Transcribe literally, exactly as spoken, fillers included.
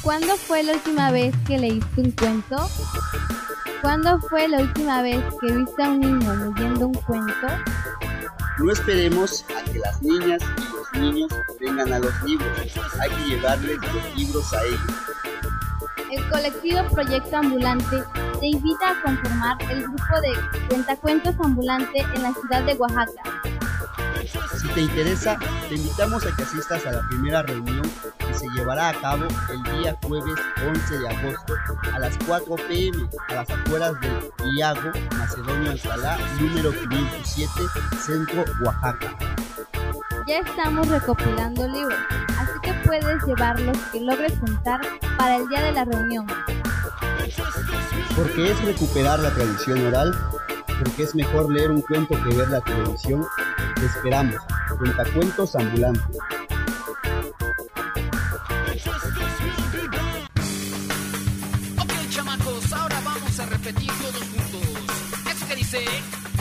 ¿Cuándo fue la última vez que leíste un cuento? ¿Cuándo fue la última vez que viste a un niño leyendo un cuento? No esperemos a que las niñas y los niños vengan a los libros, hay que llevarles los libros a ellos. El colectivo Proyecto Ambulante te invita a conformar el grupo de Cuentacuentos Ambulante en la ciudad de Oaxaca. Si te interesa, te invitamos a que asistas a la primera reunión que se llevará a cabo el día jueves once de agosto a las cuatro pe eme a las afueras del Iago Macedonio Alcalá, número quinientos siete, Centro, Oaxaca. Ya estamos recopilando libros, así que puedes llevar los que logres juntar para el día de la reunión. Porque es recuperar la tradición oral, porque es mejor leer un cuento que ver la televisión. Te esperamos, Cuentacuentos Ambulante. Ok, chamacos, ahora vamos a repetir todos juntos. Eso que dice...